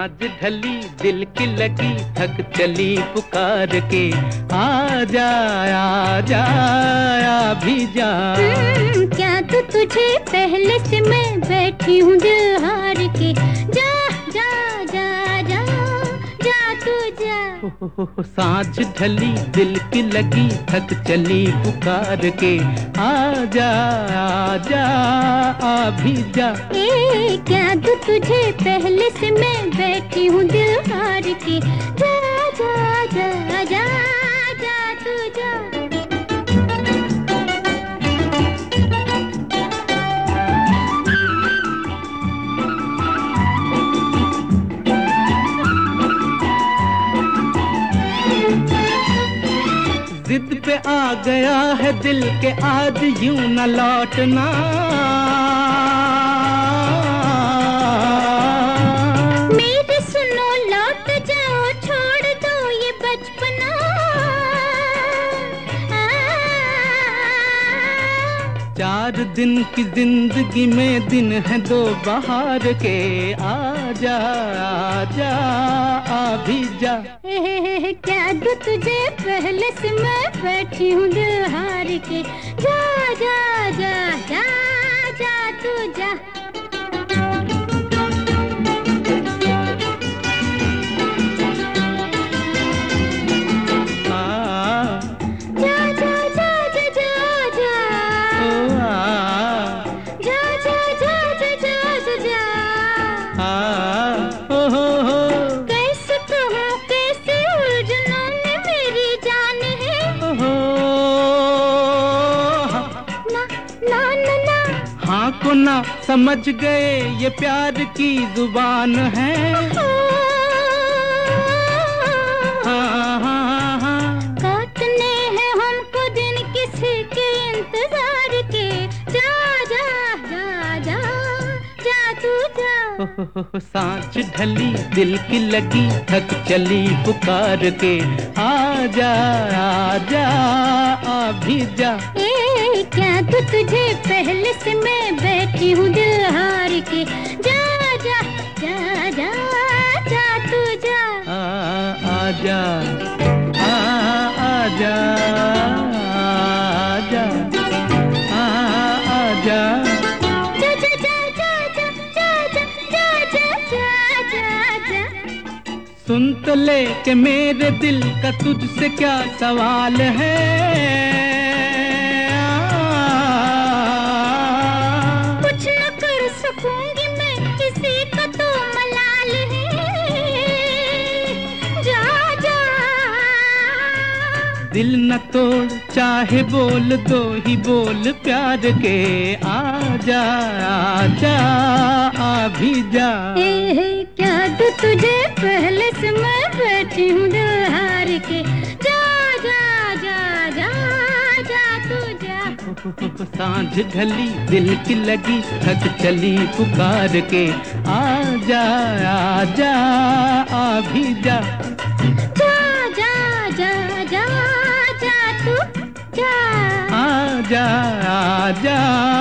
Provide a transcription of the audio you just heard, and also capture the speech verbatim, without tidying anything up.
सांझ ढली दिल की लगी थक चली पुकार के आजा आजा आ भी जा। क्या तो तुझे पहले से मैं बैठी हूँ दिल हार के, जा जा जा जा जा तू जा। सांझ ढली दिल की लगी थक चली पुकार के आजा आजा आ भी जा। ए क्या तो तुझे पहले से मैं बैठी हूँ दिल हार के, जा जा जा जा जा तू जा। जिद पे आ गया है दिल के आज यूं न लौटना। मेरे सुनो लौट जाओ छोड़ दो ये बचपना। चार दिन की जिंदगी में दिन है दो बाहर के आजा आजा आ भी जा। क्या दो तुझे पहले से मैं बैठी हूँ दिल हार के, जा जा जा जा जा तू जा। हाँ को ना समझ गए ये प्यार की जुबान है। हाँ हाँ हाँ काटने हैं हमको दिन किसी के इंतजार के, जा जा जा जा जा तू जा। सांझ ढली दिल की लगी थक चली पुकार के आजा आजा आ भी जा। ए क्या तो तुझे पहले से मैं बैठी हूँ दिल हार के, जा जा जा जा जा तू जा। आ आजा आ आजा आजा आ आजा जा जा जा जा जा जा जा जा जा जा। सुन तो ले के मेरे दिल का तुझसे क्या सवाल है। कुछ न कर सकूंगी मैं किसी का तो मलाल है, जा जा। दिल न तोड़ चाहे बोल दो ही बोल प्यार के आजा आजा आ भी जा। ए क्या तो तुझे पहले से मैं बैठी हूँ दिल हार के, जा जा जा जा जा तू जा। सांझ ढली दिल की लगी थक चली पुकार के आजा आजा आ भी जा। जा जा जा जा जा तू जा। आजा आजा